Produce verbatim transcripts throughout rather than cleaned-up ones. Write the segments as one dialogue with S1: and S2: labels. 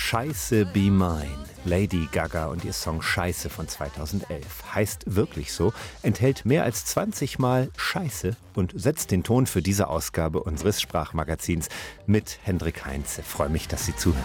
S1: Scheiße Be Mine. Lady Gaga und ihr Song Scheiße von zweitausendelf. Heißt wirklich so, enthält mehr als zwanzig Mal Scheiße und setzt den Ton für diese Ausgabe unseres Sprachmagazins mit Hendrik Heinze. Freue mich, dass Sie zuhören.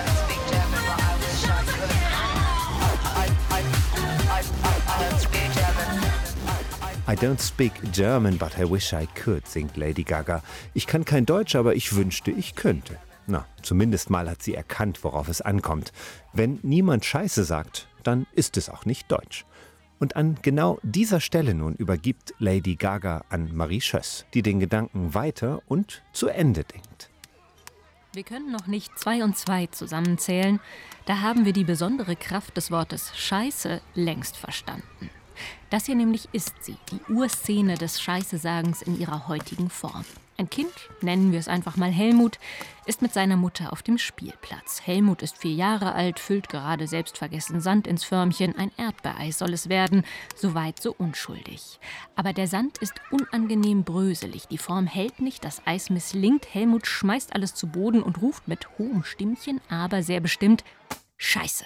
S1: I don't speak German, but I wish I could, singt Lady Gaga. Ich kann kein Deutsch, aber ich wünschte, ich könnte. Na, zumindest mal hat sie erkannt, worauf es ankommt. Wenn niemand Scheiße sagt, dann ist es auch nicht Deutsch. Und an genau dieser Stelle nun übergibt Lady Gaga an Marie Schöss, die den Gedanken weiter und zu Ende denkt.
S2: Wir können noch nicht zwei und zwei zusammenzählen. Da haben wir die besondere Kraft des Wortes Scheiße längst verstanden. Das hier nämlich ist sie, die Urszene des Scheiße-Sagens in ihrer heutigen Form. Ein Kind, nennen wir es einfach mal Helmut, ist mit seiner Mutter auf dem Spielplatz. Helmut ist vier Jahre alt, füllt gerade selbstvergessen Sand ins Förmchen. Ein Erdbeereis soll es werden, soweit so unschuldig. Aber der Sand ist unangenehm bröselig. Die Form hält nicht, das Eis misslingt. Helmut schmeißt alles zu Boden und ruft mit hohem Stimmchen, aber sehr bestimmt: Scheiße!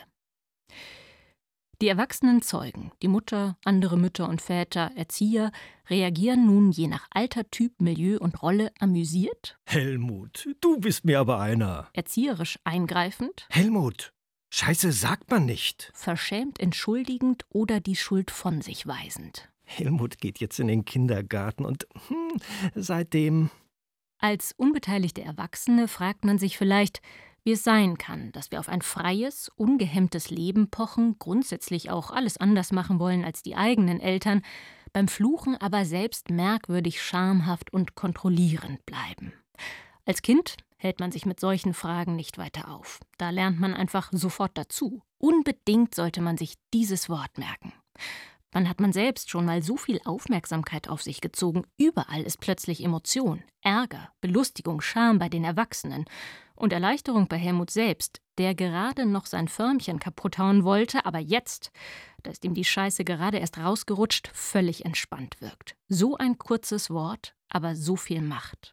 S2: Die erwachsenen Zeugen, die Mutter, andere Mütter und Väter, Erzieher, reagieren nun je nach Alter, Typ, Milieu und Rolle amüsiert.
S3: Helmut, du bist mir aber einer.
S2: Erzieherisch eingreifend.
S3: Helmut, Scheiße sagt man nicht.
S2: Verschämt entschuldigend oder die Schuld von sich weisend.
S3: Helmut geht jetzt in den Kindergarten und hm, seitdem...
S2: Als unbeteiligte Erwachsene fragt man sich vielleicht, wie es sein kann, dass wir auf ein freies, ungehemmtes Leben pochen, grundsätzlich auch alles anders machen wollen als die eigenen Eltern, beim Fluchen aber selbst merkwürdig schamhaft und kontrollierend bleiben. Als Kind hält man sich mit solchen Fragen nicht weiter auf. Da lernt man einfach sofort dazu. Unbedingt sollte man sich dieses Wort merken. Wann hat man selbst schon mal so viel Aufmerksamkeit auf sich gezogen? Überall ist plötzlich Emotion, Ärger, Belustigung, Scham bei den Erwachsenen. Und Erleichterung bei Helmut selbst, der gerade noch sein Förmchen kaputt hauen wollte, aber jetzt, da ist ihm die Scheiße gerade erst rausgerutscht, völlig entspannt wirkt. So ein kurzes Wort, aber so viel Macht.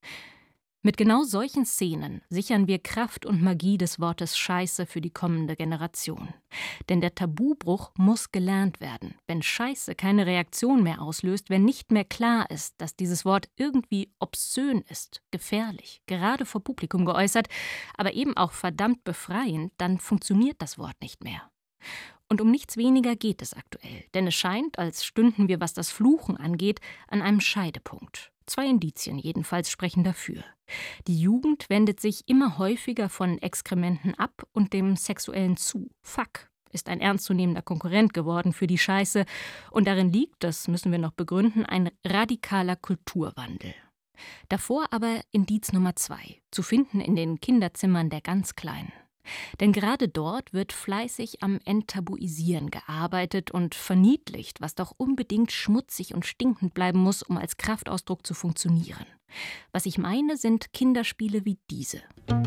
S2: Mit genau solchen Szenen sichern wir Kraft und Magie des Wortes Scheiße für die kommende Generation. Denn der Tabubruch muss gelernt werden. Wenn Scheiße keine Reaktion mehr auslöst, wenn nicht mehr klar ist, dass dieses Wort irgendwie obszön ist, gefährlich, gerade vor Publikum geäußert, aber eben auch verdammt befreiend, dann funktioniert das Wort nicht mehr. Und um nichts weniger geht es aktuell, denn es scheint, als stünden wir, was das Fluchen angeht, an einem Scheidepunkt. Zwei Indizien jedenfalls sprechen dafür. Die Jugend wendet sich immer häufiger von Exkrementen ab und dem Sexuellen zu. Fuck ist ein ernstzunehmender Konkurrent geworden für die Scheiße. Und darin liegt, das müssen wir noch begründen, ein radikaler Kulturwandel. Davor aber Indiz Nummer zwei, zu finden in den Kinderzimmern der ganz Kleinen. Denn gerade dort wird fleißig am Enttabuisieren gearbeitet und verniedlicht, was doch unbedingt schmutzig und stinkend bleiben muss, um als Kraftausdruck zu funktionieren. Was ich meine, sind Kinderspiele wie diese.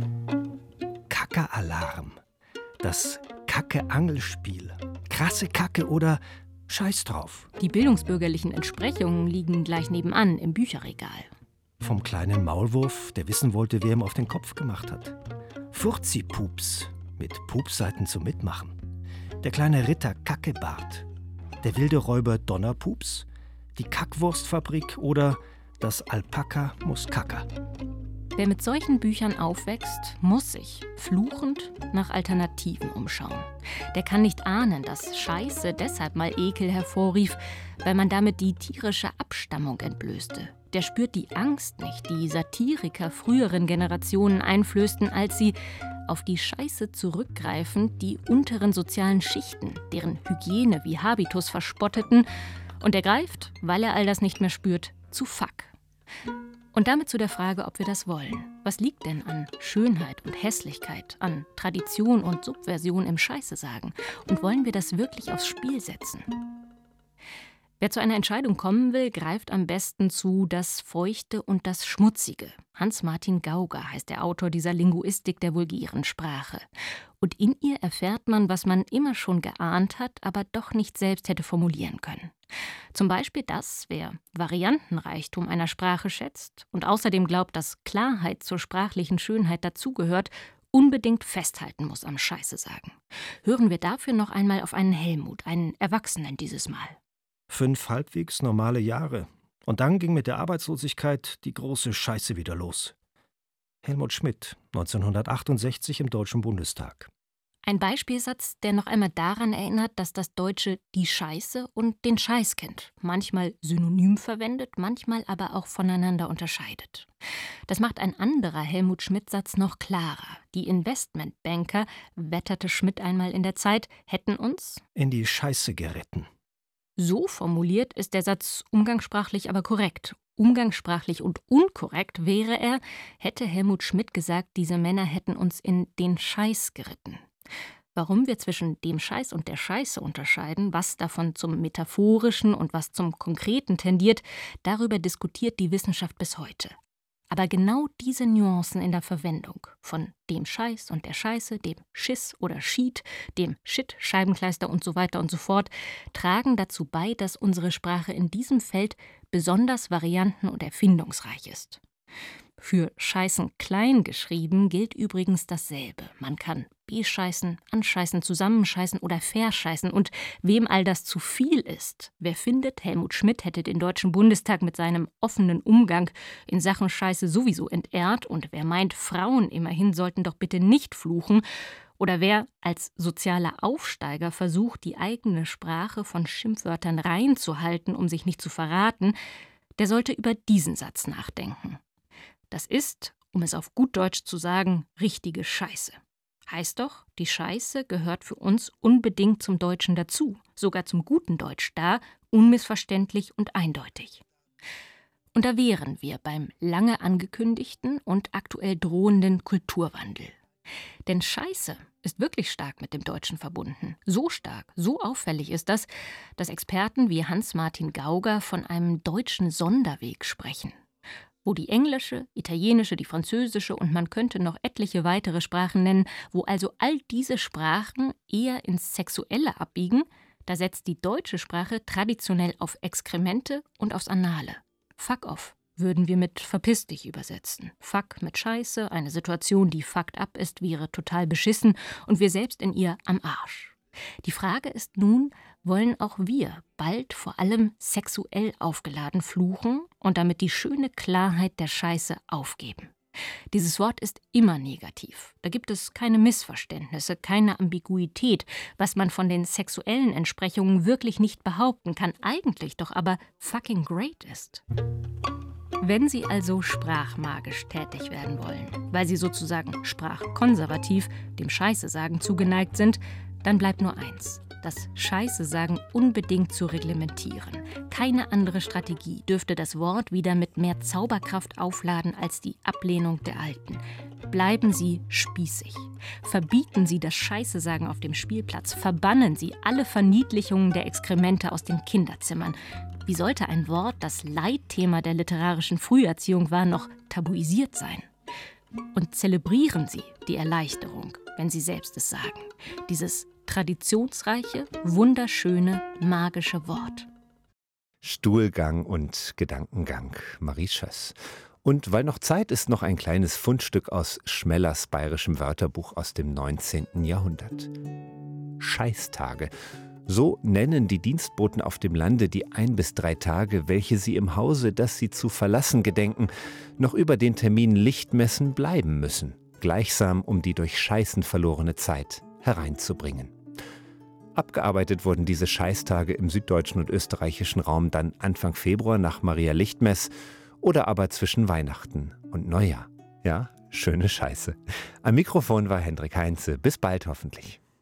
S3: Kacke-Alarm. Das Kacke-Angelspiel. Krasse Kacke oder Scheiß drauf.
S2: Die bildungsbürgerlichen Entsprechungen liegen gleich nebenan im Bücherregal.
S3: Vom kleinen Maulwurf, der wissen wollte, wer ihm auf den Kopf gemacht hat. Furzi-Pups mit Pupsseiten zum Mitmachen. Der kleine Ritter Kackebart. Der wilde Räuber Donnerpups. Die Kackwurstfabrik oder das Alpaka Muskaka.
S2: Wer mit solchen Büchern aufwächst, muss sich, fluchend, nach Alternativen umschauen. Der kann nicht ahnen, dass Scheiße deshalb mal Ekel hervorrief, weil man damit die tierische Abstammung entblößte. Der spürt die Angst nicht, die Satiriker früheren Generationen einflößten, als sie, auf die Scheiße zurückgreifend, die unteren sozialen Schichten, deren Hygiene wie Habitus verspotteten. Und er greift, weil er all das nicht mehr spürt, zu Fuck. Und damit zu der Frage, ob wir das wollen. Was liegt denn an Schönheit und Hässlichkeit, an Tradition und Subversion im Scheiße sagen? Und wollen wir das wirklich aufs Spiel setzen? Wer zu einer Entscheidung kommen will, greift am besten zu das Feuchte und das Schmutzige. Hans-Martin Gauger heißt der Autor dieser Linguistik der vulgären Sprache. Und in ihr erfährt man, was man immer schon geahnt hat, aber doch nicht selbst hätte formulieren können. Zum Beispiel, dass wer Variantenreichtum einer Sprache schätzt und außerdem glaubt, dass Klarheit zur sprachlichen Schönheit dazugehört, unbedingt festhalten muss am Scheiße sagen. Hören wir dafür noch einmal auf einen Helmut, einen Erwachsenen dieses Mal.
S3: Fünf halbwegs normale Jahre. Und dann ging mit der Arbeitslosigkeit die große Scheiße wieder los. Helmut Schmidt, neunzehnhundertachtundsechzig im Deutschen Bundestag.
S2: Ein Beispielsatz, der noch einmal daran erinnert, dass das Deutsche die Scheiße und den Scheiß kennt. Manchmal synonym verwendet, manchmal aber auch voneinander unterscheidet. Das macht ein anderer Helmut-Schmidt-Satz noch klarer. Die Investmentbanker, wetterte Schmidt einmal in der Zeit, hätten uns
S3: in die Scheiße geritten.
S2: So formuliert ist der Satz umgangssprachlich aber korrekt. Umgangssprachlich und unkorrekt wäre er, hätte Helmut Schmidt gesagt, diese Männer hätten uns in den Scheiß geritten. Warum wir zwischen dem Scheiß und der Scheiße unterscheiden, was davon zum Metaphorischen und was zum Konkreten tendiert, darüber diskutiert die Wissenschaft bis heute. Aber genau diese Nuancen in der Verwendung von dem Scheiß und der Scheiße, dem Schiss oder Schied, dem Shit, Scheibenkleister und so weiter und so fort, tragen dazu bei, dass unsere Sprache in diesem Feld besonders varianten- und erfindungsreich ist. Für Scheißen klein geschrieben gilt übrigens dasselbe. Man kann bescheißen, anscheißen, zusammenscheißen oder verscheißen. Und wem all das zu viel ist, wer findet, Helmut Schmidt hätte den Deutschen Bundestag mit seinem offenen Umgang in Sachen Scheiße sowieso entehrt, und wer meint, Frauen immerhin sollten doch bitte nicht fluchen, oder wer als sozialer Aufsteiger versucht, die eigene Sprache von Schimpfwörtern reinzuhalten, um sich nicht zu verraten, der sollte über diesen Satz nachdenken. Das ist, um es auf gut Deutsch zu sagen, richtige Scheiße. Heißt doch, die Scheiße gehört für uns unbedingt zum Deutschen dazu, sogar zum guten Deutsch da, unmissverständlich und eindeutig. Und da wären wir beim lange angekündigten und aktuell drohenden Kulturwandel. Denn Scheiße ist wirklich stark mit dem Deutschen verbunden. So stark, so auffällig ist das, dass Experten wie Hans-Martin Gauger von einem deutschen Sonderweg sprechen, wo die englische, italienische, die französische und man könnte noch etliche weitere Sprachen nennen, wo also all diese Sprachen eher ins Sexuelle abbiegen, da setzt die deutsche Sprache traditionell auf Exkremente und aufs Anale. Fuck off würden wir mit verpiss dich übersetzen. Fuck mit Scheiße, eine Situation, die fucked up ist, wäre total beschissen und wir selbst in ihr am Arsch. Die Frage ist nun, wollen auch wir bald vor allem sexuell aufgeladen fluchen und damit die schöne Klarheit der Scheiße aufgeben? Dieses Wort ist immer negativ. Da gibt es keine Missverständnisse, keine Ambiguität, was man von den sexuellen Entsprechungen wirklich nicht behaupten kann, eigentlich doch aber fucking great ist. Wenn Sie also sprachmagisch tätig werden wollen, weil Sie sozusagen sprachkonservativ, dem Scheiße-Sagen zugeneigt sind, dann bleibt nur eins: das Scheiße-Sagen unbedingt zu reglementieren. Keine andere Strategie dürfte das Wort wieder mit mehr Zauberkraft aufladen als die Ablehnung der Alten. Bleiben Sie spießig. Verbieten Sie das Scheiße-Sagen auf dem Spielplatz. Verbannen Sie alle Verniedlichungen der Exkremente aus den Kinderzimmern. Wie sollte ein Wort, das Leitthema der literarischen Früherziehung war, noch tabuisiert sein? Und zelebrieren Sie die Erleichterung, wenn Sie selbst es sagen. Dieses traditionsreiche, wunderschöne, magische Wort.
S1: Stuhlgang und Gedankengang, Marie Schöss. Und weil noch Zeit ist, noch ein kleines Fundstück aus Schmellers bayerischem Wörterbuch aus dem neunzehnten Jahrhundert. Scheißtage. So nennen die Dienstboten auf dem Lande die ein bis drei Tage, welche sie im Hause, das sie zu verlassen gedenken, noch über den Termin Lichtmessen bleiben müssen, gleichsam um die durch Scheißen verlorene Zeit hereinzubringen. Abgearbeitet wurden diese Scheißtage im süddeutschen und österreichischen Raum dann Anfang Februar nach Maria Lichtmess oder aber zwischen Weihnachten und Neujahr. Ja, schöne Scheiße. Am Mikrofon war Hendrik Heinze. Bis bald hoffentlich.